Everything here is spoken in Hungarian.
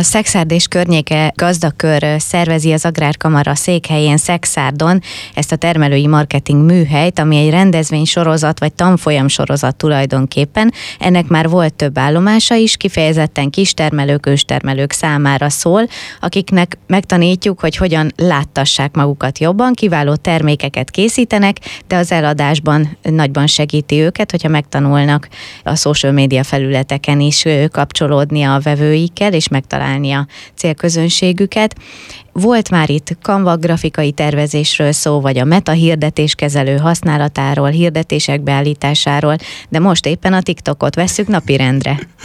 Szekszárd és környéke gazdakör szervezi az Agrárkamara székhelyén Szekszárdon ezt a termelői marketing műhelyt, ami egy rendezvénysorozat vagy tanfolyam sorozat tulajdonképpen. Ennek már volt több állomása is, kifejezetten kistermelők, őstermelők számára szól, akiknek megtanítjuk, hogy hogyan láttassák magukat jobban, kiváló termékeket készítenek, de az eladásban nagyban segíti őket, hogyha megtanulnak a social media felületeken is kapcsolódni a vevőikkel, és megtalálni a célközönségüket. Volt már itt Canva grafikai tervezésről szó, vagy a Meta hirdetéskezelő használatáról, hirdetések beállításáról, de most éppen a TikTokot vesszük napirendre.